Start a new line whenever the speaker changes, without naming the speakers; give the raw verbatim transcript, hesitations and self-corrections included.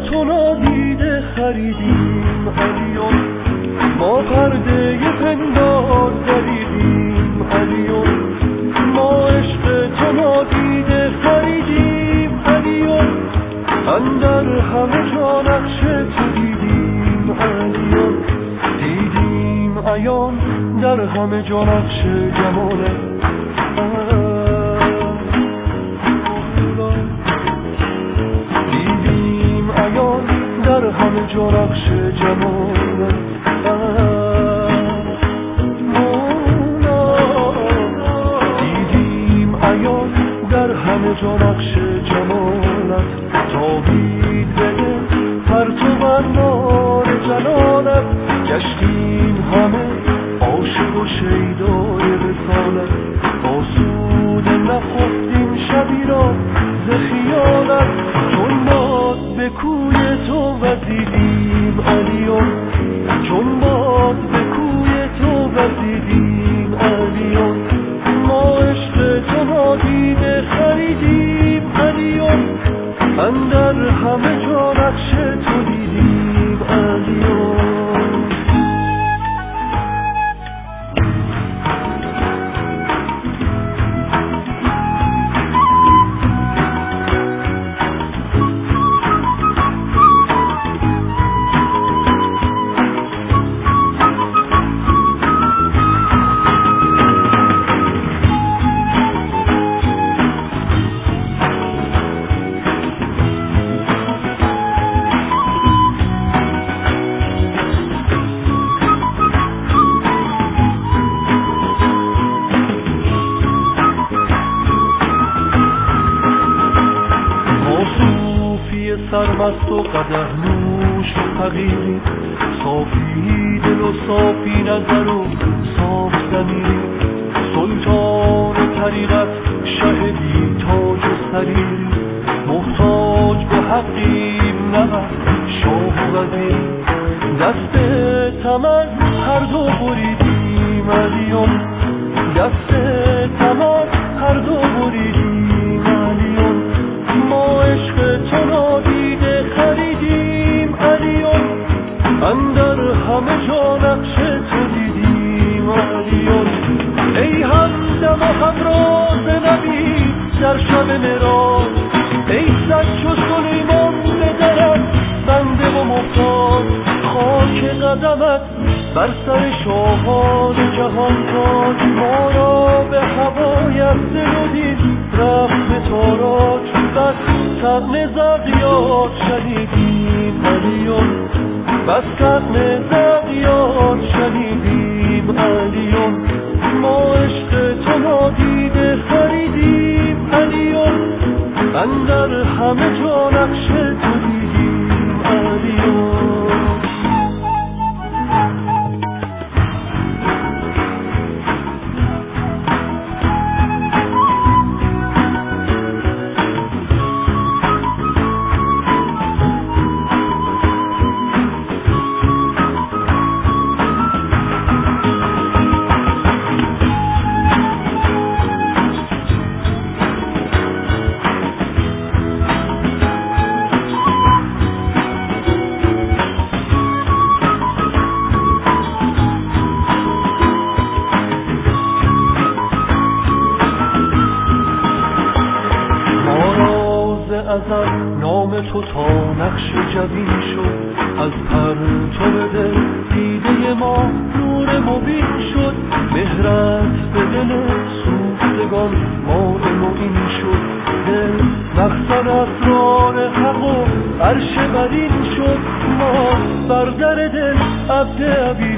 تو نادیده خریدیم علیون، ما پرده پندار دریدیم علیون، ما عشق تو نادیده خریدیم علیون، اندر همه جا نقش تو دیدیم علیون، دیدیم عیان در همه جا نقش جمالت. دیدیم عیان در همه جا نقش جمالت. دیدیم عیان در همه جا نقش جمالت، تابید بده پرتو نار جلالت، گشتیم همه عاشق و شیدای رسالت، آسوده نخفتیم شبی را ز خیالت، چون باد به کوی تو وزیدیم علیون، چون باد به کوی تو وزیدیم علیون، ما عشق تو نادیده خریدیم علیون، اندر همه جا نقش تو دیدیم علیون. سرمست و قدح نوش و فقیری، صافی دل و صافی نظر و صاف ضمیری، سلطان طریقت شه بی تاج و سریر، محتاج به حقیم نه شاه وزیر، دست تمر هر دو بریدیم علیون، دست تمر هر دو بریدیم علیون، ما عشق تو نادیده خریدیم علیون، اندر همه جا نقش تو دیدیم علیون، ای همدم و همراز نبی در شب معراج، ای سگ چو سلیمان به درت بنده و محتاج، خاک قدمت بر سر شاهان جهان تاج، ما را به هوایت دل و دید رفت به تاراج، بس طعن زغیات شنیدیم علیون، بس طعن زغیات شنیدیم علیون، ما عشق تو نادیده خریدیم علیون، اندر همه جا نقش تو دیدیم علیون. نام تو تا نقش جبین شد، از پرتو دل دیده ما نور مبین شد، مهرت به دل سوختگان ماء معین شد، دل مخزن اسرار حق و عرش برین شد، ما بر در دل عبد عبید